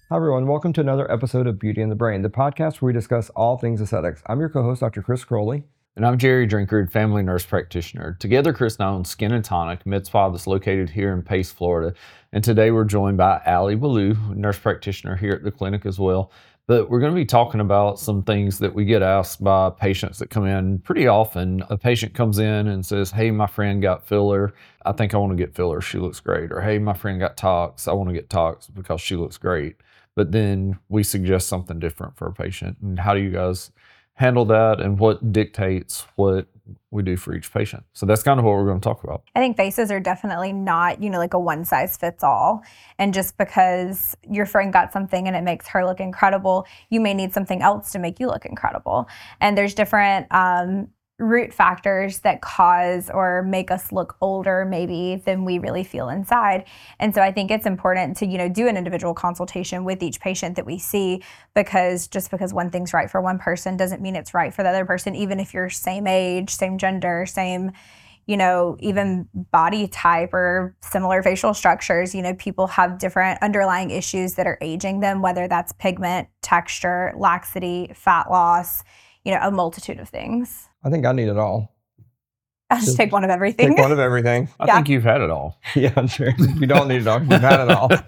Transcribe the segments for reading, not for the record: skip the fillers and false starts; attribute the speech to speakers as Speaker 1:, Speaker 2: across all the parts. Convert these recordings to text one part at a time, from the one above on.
Speaker 1: Hi, everyone. Welcome to another episode of Beauty and the Brain, the podcast where we discuss all things aesthetics. I'm your co-host, Dr. Chris Crowley.
Speaker 2: And I'm Jerry Drinkard, family nurse practitioner. Together, Chris and I own Skin and Tonic, med spa that's located here in Pace, Florida. And today we're joined by Allie Ballou, nurse practitioner here at the clinic as well. But we're going to be talking about some things that we get asked by patients that come in pretty often. A patient comes in and says, hey, my friend got filler. I think I want to get filler. She looks great. Or, hey, my friend got tox. I want to get tox because she looks great. But then we suggest something different for a patient. And how do you guys handle that, and what dictates what we do for each patient? So that's kind of what we're going to talk about.
Speaker 3: I think faces are definitely not, like a one size fits all. And just because your friend got something and it makes her look incredible, you may need something else to make you look incredible. And there's different root factors that cause or make us look older maybe than we really feel inside. And so I think it's important to, do an individual consultation with each patient that we see, because just because one thing's right for one person doesn't mean it's right for the other person, even if you're same age, same gender, same, even body type or similar facial structures. People have different underlying issues that are aging them, whether that's pigment, texture, laxity, fat loss, a multitude of things.
Speaker 1: I think I need it all.
Speaker 3: I'll just take one of everything.
Speaker 1: Take one of everything.
Speaker 2: I think you've had it all.
Speaker 1: Yeah, sure. You don't need it all. You've had it all.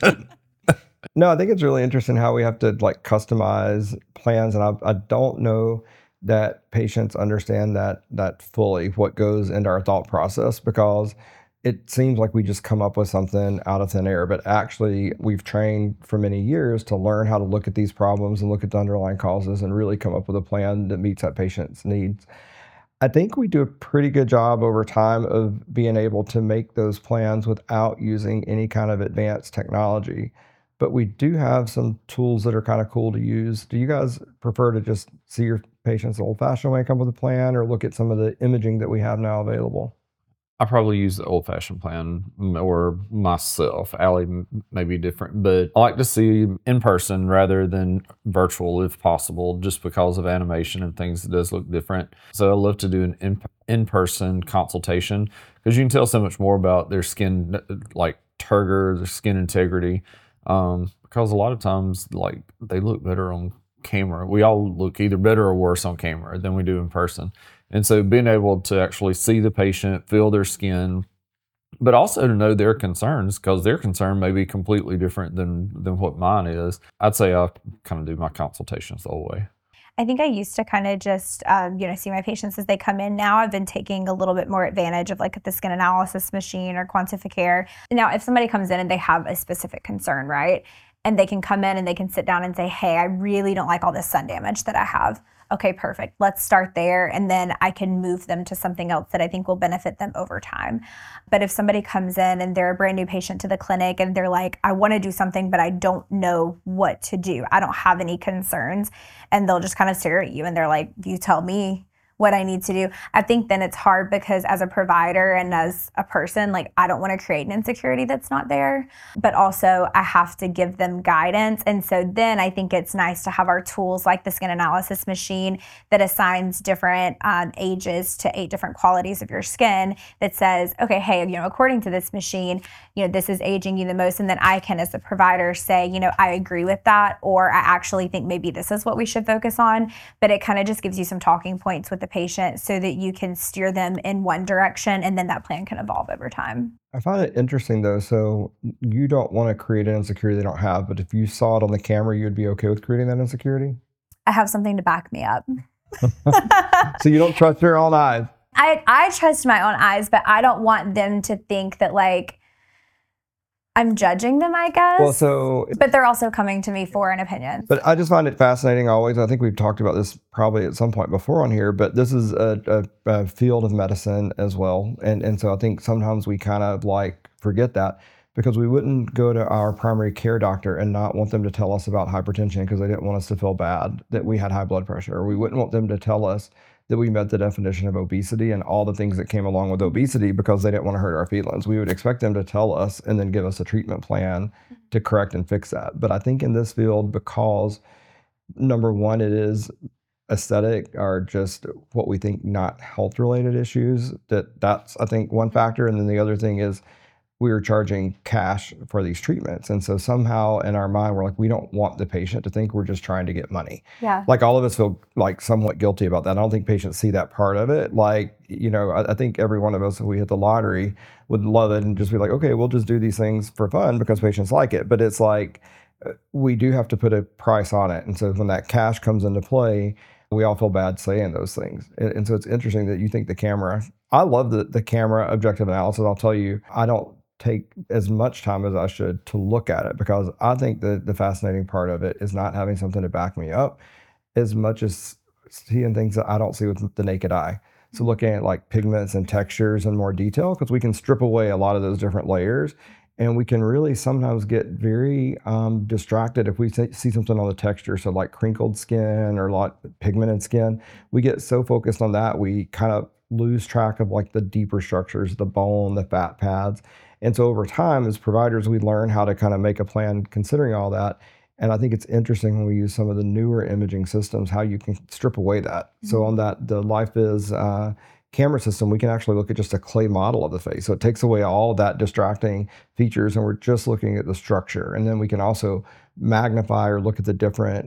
Speaker 1: No, I think it's really interesting how we have to customize plans. And I don't know that patients understand that fully, what goes into our thought process, because it seems like we just come up with something out of thin air, but actually we've trained for many years to learn how to look at these problems and look at the underlying causes and really come up with a plan that meets that patient's needs. I think we do a pretty good job over time of being able to make those plans without using any kind of advanced technology. But we do have some tools that are kind of cool to use. Do you guys prefer to just see your patients the old-fashioned way and come up with a plan, or look at some of the imaging that we have now available?
Speaker 2: I probably use the old-fashioned plan, or myself. Allie may be different, but I like to see in person rather than virtual if possible, just because of animation and things. It does look different. So I love to do an in-person consultation, because you can tell so much more about their skin, like turgor, their skin integrity, because a lot of times they look better on camera. We all look either better or worse on camera than we do in person. And so being able to actually see the patient, feel their skin, but also to know their concerns, because their concern may be completely different than what mine is. I'd say I kind of do my consultations the whole way.
Speaker 3: I think I used to kind of just, see my patients as they come in. Now I've been taking a little bit more advantage of the skin analysis machine or Quantificare. Now, if somebody comes in and they have a specific concern, right? And they can come in and they can sit down and say, hey, I really don't like all this sun damage that I have. Okay, perfect. Let's start there. And then I can move them to something else that I think will benefit them over time. But if somebody comes in and they're a brand new patient to the clinic and they're like, I want to do something, but I don't know what to do. I don't have any concerns. And they'll just kind of stare at you and they're like, you tell me what I need to do. I think then it's hard, because as a provider and as a person, I don't want to create an insecurity that's not there, but also I have to give them guidance. And so then I think it's nice to have our tools like the skin analysis machine that assigns different ages to 8 different qualities of your skin, that says, okay, hey, according to this machine, this is aging you the most. And then I can, as a provider, say, I agree with that, or I actually think maybe this is what we should focus on. But it kind of just gives you some talking points with the patient so that you can steer them in one direction, and then that plan can evolve over time.
Speaker 1: I find it interesting, though. So you don't want to create an insecurity they don't have, but if you saw it on the camera, you'd be okay with creating that insecurity?
Speaker 3: I have something to back me up.
Speaker 1: So you don't trust your own eyes?
Speaker 3: I trust my own eyes, but I don't want them to think that I'm judging them, I guess. But they're also coming to me for an opinion.
Speaker 1: But I just find it fascinating always. I think we've talked about this probably at some point before on here, but this is a field of medicine as well. And so I think sometimes we kind of forget that, because we wouldn't go to our primary care doctor and not want them to tell us about hypertension because they didn't want us to feel bad that we had high blood pressure. Or we wouldn't want them to tell us that we met the definition of obesity and all the things that came along with obesity because they didn't want to hurt our feelings. We would expect them to tell us and then give us a treatment plan to correct and fix that. But I think in this field, because number one, it is aesthetic or just what we think not health related issues, that's I think one factor. And then the other thing is we were charging cash for these treatments. And so somehow in our mind, we're like, we don't want the patient to think we're just trying to get money.
Speaker 3: Yeah.
Speaker 1: Like all of us feel like somewhat guilty about that. I don't think patients see that part of it. Like, I think every one of us, if we hit the lottery, would love it and just be like, okay, we'll just do these things for fun because patients like it. But it's like, we do have to put a price on it. And so when that cash comes into play, we all feel bad saying those things. And so it's interesting that you think the camera, I love the camera objective analysis. I'll tell you, I don't take as much time as I should to look at it because I think the fascinating part of it is not having something to back me up as much as seeing things that I don't see with the naked eye. So looking at like pigments and textures in more detail, because we can strip away a lot of those different layers. And we can really sometimes get very distracted if we see something on the texture. So like crinkled skin or like pigmented skin, we get so focused on that, we kind of lose track of like the deeper structures, the bone, the fat pads. And so over time, as providers, we learn how to kind of make a plan considering all that. And I think it's interesting when we use some of the newer imaging systems, how you can strip away that. Mm-hmm. So on that, the LifeViz camera system, we can actually look at just a clay model of the face. So it takes away all that distracting features and we're just looking at the structure. And then we can also magnify or look at the different,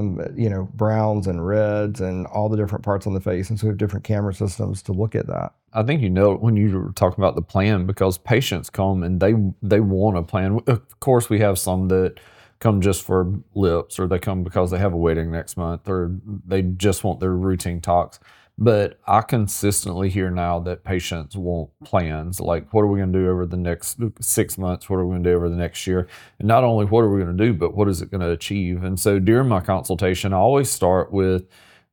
Speaker 1: browns and reds and all the different parts on the face. And so we have different camera systems to look at that.
Speaker 2: I think when you were talking about the plan, because patients come and they want a plan. Of course, we have some that come just for lips, or they come because they have a wedding next month, or they just want their routine tox. But I consistently hear now that patients want plans, like what are we going to do over the next 6 months? What are we going to do over the next year? And not only what are we going to do, but what is it going to achieve? And so during my consultation, I always start with,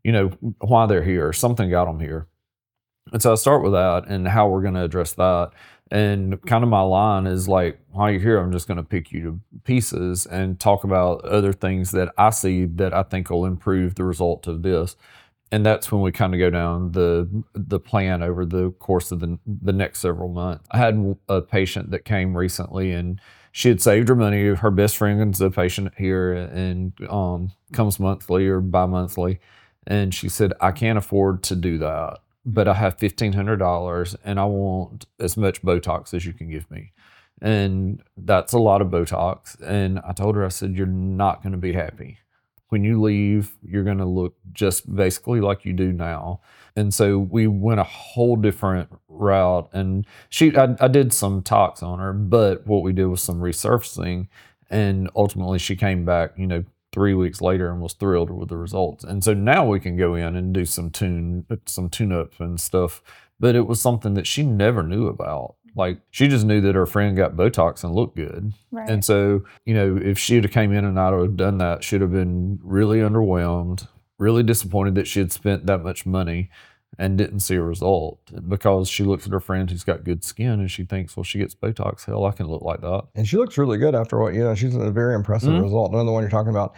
Speaker 2: why they're here. Something got them here. And so I start with that and how we're going to address that. And kind of my line is like, while you're here, I'm just going to pick you to pieces and talk about other things that I see that I think will improve the result of this. And that's when we kind of go down the plan over the course of the next several months. I had a patient that came recently and she had saved her money. Her best friend is a patient here and comes monthly or bi-monthly. And she said, I can't afford to do that, but I have $1,500 and I want as much Botox as you can give me. And that's a lot of Botox. And I told her, I said, you're not going to be happy. When you leave, you're going to look just basically like you do now. And so we went a whole different route. And I did some tox on her, but what we did was some resurfacing. And ultimately, she came back, 3 weeks later and was thrilled with the results. And so now we can go in and do some tune-up and stuff. But it was something that she never knew about. Like, she just knew that her friend got Botox and looked good. Right. And so, if she had came in and not have done that, she'd have been really underwhelmed, really disappointed that she had spent that much money and didn't see a result, because she looks at her friend who's got good skin and she thinks, well, she gets Botox. Hell, I can look like that.
Speaker 1: And she looks really good after what, she's a very impressive result. Another one you're talking about.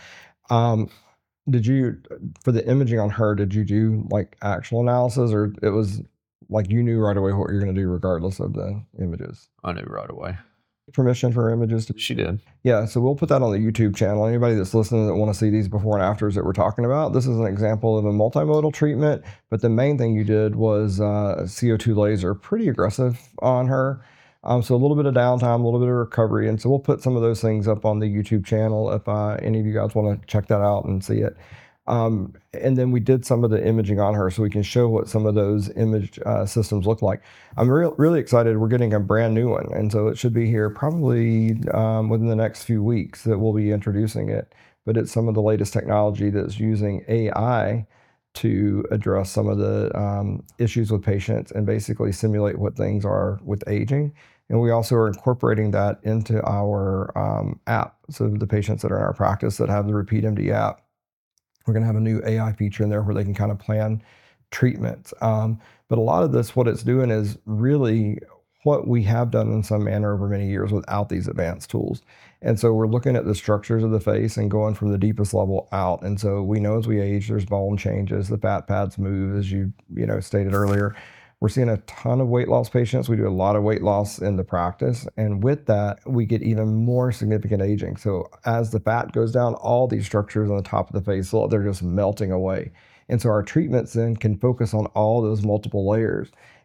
Speaker 1: Did you, for the imaging on her, did you do like actual analysis, or it was like you knew right away what you're going to do regardless of the images?
Speaker 2: I knew right away.
Speaker 1: Permission for images?
Speaker 2: She did.
Speaker 1: Yeah, so we'll put that on the YouTube channel. Anybody that's listening that want to see these before and afters that we're talking about, this is an example of a multimodal treatment, but the main thing you did was CO2 laser, pretty aggressive on her. So a little bit of downtime, a little bit of recovery, and so we'll put some of those things up on the YouTube channel if any of you guys want to check that out and see it. And then we did some of the imaging on her so we can show what some of those image systems look like. I'm really excited. We're getting a brand new one. And so it should be here probably within the next few weeks that we'll be introducing it. But it's some of the latest technology that's using AI to address some of the issues with patients and basically simulate what things are with aging. And we also are incorporating that into our app. So the patients that are in our practice that have the RepeatMD app, we're going to have a new AI feature in there where they can kind of plan treatments. But a lot of this, what it's doing is really what we have done in some manner over many years without these advanced tools. And so we're looking at the structures of the face and going from the deepest level out. And so we know as we age, there's bone changes, the fat pads move, as you stated earlier. We're seeing a ton of weight loss patients. We do a lot of weight loss in the practice. And with that, we get even more significant aging. So as the fat goes down, all these structures on the top of the face, they're just melting away. And so our treatments then can focus on all those multiple layers.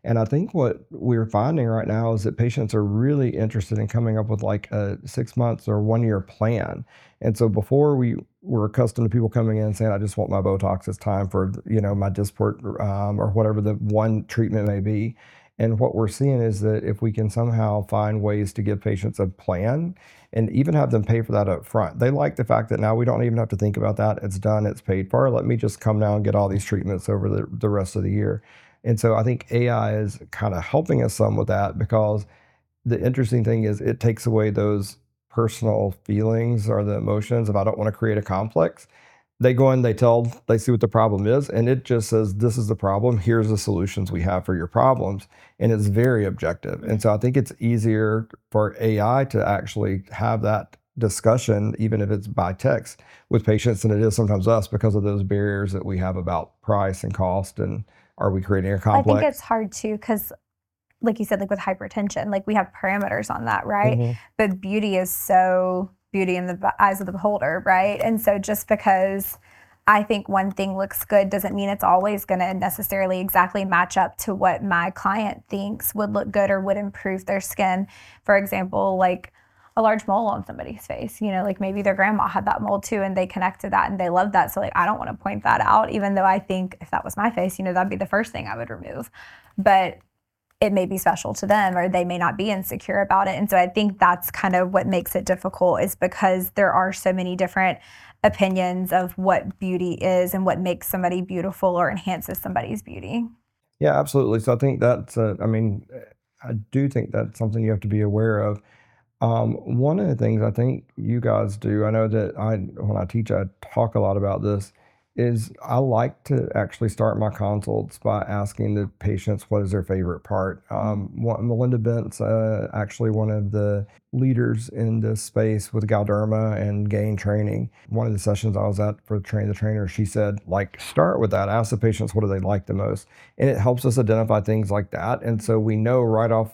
Speaker 1: And I think what we're finding right now is that patients are really interested in coming up with like a 6 months or 1 year plan. And so before we were accustomed to people coming in and saying, I just want my Botox, it's time for, my Dysport or whatever the one treatment may be. And what we're seeing is that if we can somehow find ways to give patients a plan and even have them pay for that up front, they like the fact that now we don't even have to think about that. It's done, it's paid for. Let me just come now and get all these treatments over the rest of the year. And so I think AI is kind of helping us some with that, because the interesting thing is it takes away those personal feelings or the emotions of I don't want to create a complex. They go in, they see what the problem is, and it just says, this is the problem. Here's the solutions we have for your problems. And it's very objective. And so I think it's easier for AI to actually have that discussion, even if it's by text, with patients than it is sometimes us, because of those barriers that we have about price and cost. And are we creating a
Speaker 3: I
Speaker 1: complex?
Speaker 3: think it's hard too, because like you said, like with hypertension, like we have parameters on that, right?
Speaker 1: Mhm.
Speaker 3: But beauty is so beauty in the eyes of the beholder, right? And so just because I think one thing looks good doesn't mean it's always going to necessarily exactly match up to what my client thinks would look good or would improve their skin. For example, like a large mole on somebody's face, like maybe their grandma had that mole too and they connected that and they loved that. So like I don't want to point that out, even though I think if that was my face, that'd be the first thing I would remove. But it may be special to them, or they may not be insecure about it. And so I think that's kind of what makes it difficult, is because there are so many different opinions of what beauty is and what makes somebody beautiful or enhances somebody's beauty.
Speaker 1: Yeah, absolutely. So I think I do think that's something you have to be aware of. One of the things I think you guys do, I know that when I teach, I talk a lot about this, is I like to actually start my consults by asking the patients what is their favorite part. Melinda Bent's actually one of the leaders in this space with Galderma and Gain Training. One of the sessions I was at for Train the Trainer, she said, like, start with that. Ask the patients what do they like the most, and it helps us identify things like that. And so we know right out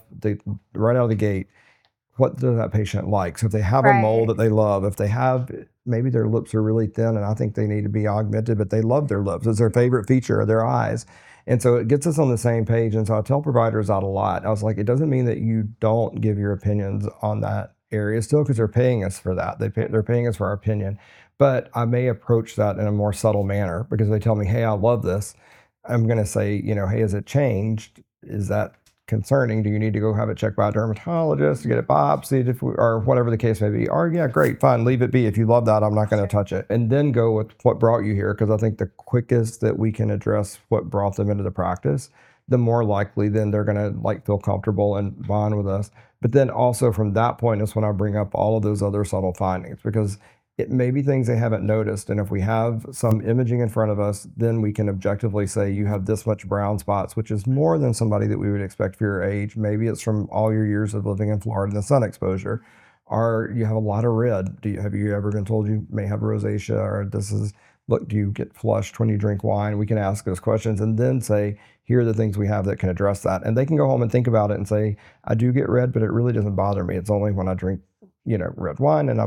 Speaker 1: of the gate, what does that patient like? So if they have a mole
Speaker 3: Right.
Speaker 1: that they love, if they have, maybe their lips are really thin and I think they need to be augmented, but they love their lips. It's their favorite feature of their eyes. And so it gets us on the same page. And so I tell providers that a lot. I was like, it doesn't mean that you don't give your opinions on that area still, because they're paying us for that. They're paying us for our opinion. But I may approach that in a more subtle manner, because they tell me, hey, I love this. I'm going to say, hey, has it changed? Is that concerning? Do you need to go have it checked by a dermatologist to get it biopsied, or whatever the case may be? Or yeah, great, fine, leave it be. If you love that, I'm not going to touch it. And then go with what brought you here, because I think the quickest that we can address what brought them into the practice, the more likely then they're going to feel comfortable and bond with us. But then also from that point is when I bring up all of those other subtle findings, because it may be things they haven't noticed. And if we have some imaging in front of us, then we can objectively say you have this much brown spots, which is more than somebody that we would expect for your age. Maybe it's from all your years of living in Florida and the sun exposure, or you have a lot of red. Have you ever been told you may have rosacea, or look, do you get flushed when you drink wine? We can ask those questions and then say, here are the things we have that can address that. And they can go home and think about it and say, I do get red, but it really doesn't bother me. It's only when I drink, red wine, and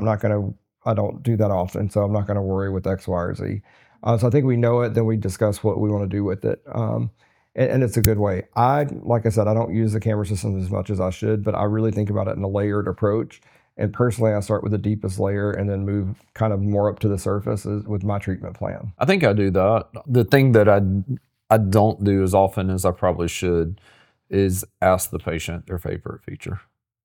Speaker 1: I don't do that often, so I'm not going to worry with X, Y, or Z. So I think we know it, then we discuss what we want to do with it. And it's a good way. Like I said, I don't use the camera systems as much as I should, but I really think about it in a layered approach. And personally, I start with the deepest layer and then move kind of more up to the surface with my treatment plan.
Speaker 2: I think I do that. The thing that I don't do as often as I probably should is ask the patient their favorite feature.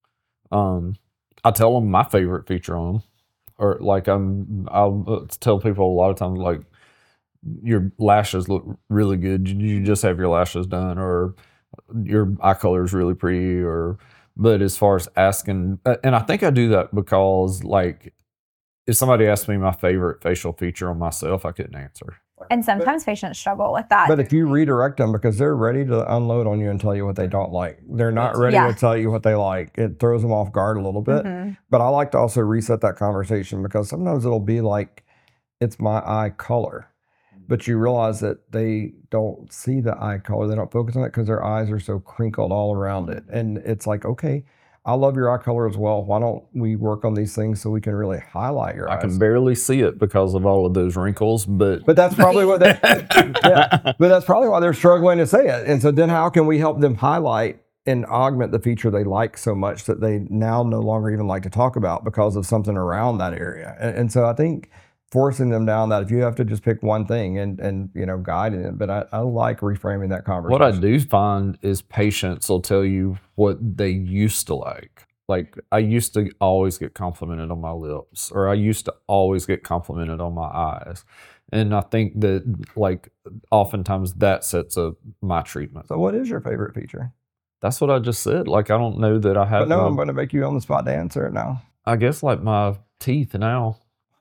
Speaker 2: I tell them my favorite feature on them, or I'll tell people a lot of times, like, your lashes look really good. You just have your lashes done, or your eye color is really pretty, but as far as asking, and I think I do that because, like, if somebody asked me my favorite facial feature on myself, I couldn't answer.
Speaker 3: And sometimes patients struggle with that.
Speaker 1: But if you redirect them, because they're ready to unload on you and tell you what they don't like, they're not ready
Speaker 3: Yeah.
Speaker 1: to tell you what they like. It throws them off guard a little bit.
Speaker 3: Mhm.
Speaker 1: But I like to also reset that conversation, because sometimes it'll be like, it's my eye color. But you realize that they don't see the eye color. They don't focus on it because their eyes are so crinkled all around it. And it's like, okay, I love your eye color as well. Why don't we work on these things so we can really highlight your
Speaker 2: I
Speaker 1: eyes?
Speaker 2: can barely see it because of all of those wrinkles, but
Speaker 1: But that's probably what they, yeah, but that's probably why they're struggling to say it. And so then how can we help them highlight and augment the feature they like so much that they now no longer even like to talk about because of something around that area? And so I think forcing them down that, if you have to just pick one thing and guiding it, but I like reframing that conversation.
Speaker 2: what I do find is patients will tell you what they used to like. Like, I used to always get complimented on my lips, or I used to always get complimented on my eyes. And I think that, like, oftentimes that sets up my treatment.
Speaker 1: So what is your favorite feature?
Speaker 2: That's what I just said. Like, I don't know that I have.
Speaker 1: But no, I'm going to make you on the spot to answer it now.
Speaker 2: I guess like my teeth now.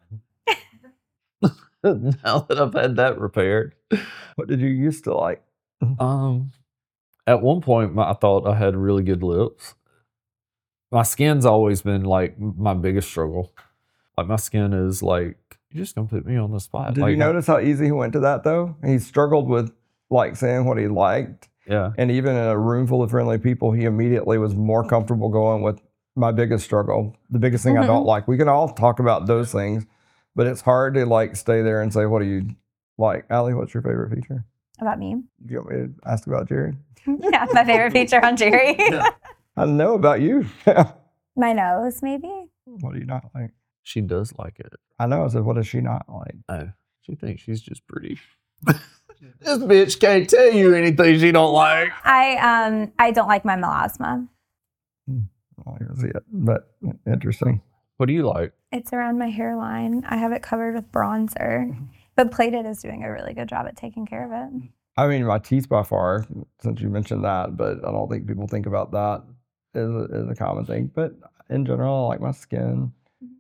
Speaker 2: Now that I've had that repaired.
Speaker 1: What did you used to like?
Speaker 2: At one point, I thought I had really good lips. My skin's always been like my biggest struggle. Like, my skin is like, you're just gonna put me on the spot.
Speaker 1: Did
Speaker 2: like,
Speaker 1: you notice how easy he went to that though? He struggled with like saying what he liked.
Speaker 2: Yeah.
Speaker 1: And even in a room full of friendly people, he immediately was more comfortable going with my biggest struggle, the biggest thing I don't like. We can all talk about those things, but it's hard to like stay there and say, what do you like? Allie, what's your favorite feature?
Speaker 3: About me?
Speaker 1: Do you want me to ask about Jerry?
Speaker 3: Yeah, my favorite feature on Jerry.
Speaker 1: I know about you.
Speaker 3: My nose, maybe.
Speaker 1: What do you not like?
Speaker 2: She does like it.
Speaker 1: I know. I said, what does she not like?
Speaker 2: Oh, she thinks she's just pretty. This bitch can't tell you anything she don't like.
Speaker 3: I don't like my melasma.
Speaker 1: Well, here's it. But interesting.
Speaker 2: What do you like?
Speaker 3: It's around my hairline. I have it covered with bronzer. But Plated is doing a really good job at taking care of it.
Speaker 1: I mean, my teeth by far, since you mentioned that, but I don't think people think about that as a common thing. But in general, I like my skin.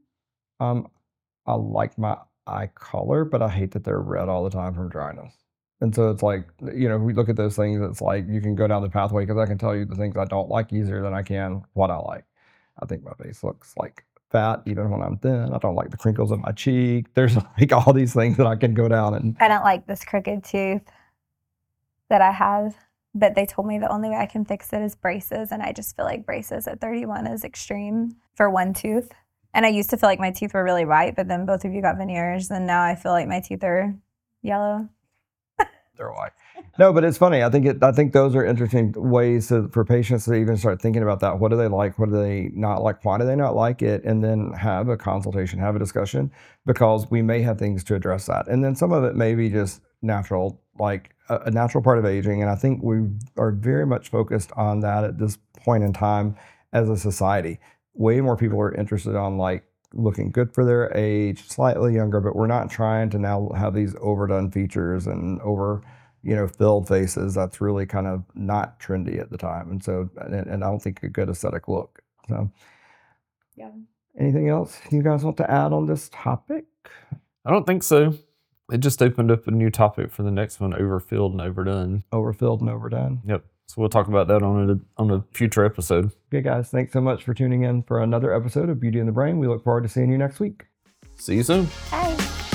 Speaker 1: I like my eye color, but I hate that they're red all the time from dryness. And so it's like, we look at those things, it's like you can go down the pathway because I can tell you the things I don't like easier than I can what I like. I think my face looks like fat even when I'm thin. I don't like the crinkles in my cheek. There's like all these things that I can go down and.
Speaker 3: I don't like this crooked tooth that I have, but they told me the only way I can fix it is braces, and I just feel like braces at 31 is extreme for one tooth. And I used to feel like my teeth were really white, but then both of you got veneers, and now I feel like my teeth are yellow.
Speaker 1: They're white. No, but it's funny. I think those are interesting ways for patients to even start thinking about that. What do they like? What do they not like? Why do they not like it? And then have a consultation, have a discussion, because we may have things to address that. And then some of it may be just natural, like a natural part of aging. And I think we are very much focused on that at this point in time as a society. Way more people are interested on like looking good for their age, slightly younger, but we're not trying to now have these overdone features and filled faces. That's really kind of not trendy at the time. And so, and I don't think a good aesthetic look. So,
Speaker 3: Yeah.
Speaker 1: Anything else you guys want to add on this topic?
Speaker 2: I don't think so. It just opened up a new topic for the next one: overfilled and overdone.
Speaker 1: Overfilled and overdone.
Speaker 2: Yep. So we'll talk about that on a future episode.
Speaker 1: Okay, guys. Thanks so much for tuning in for another episode of Beauty in the Brain. We look forward to seeing you next week.
Speaker 2: See you soon.
Speaker 3: Bye.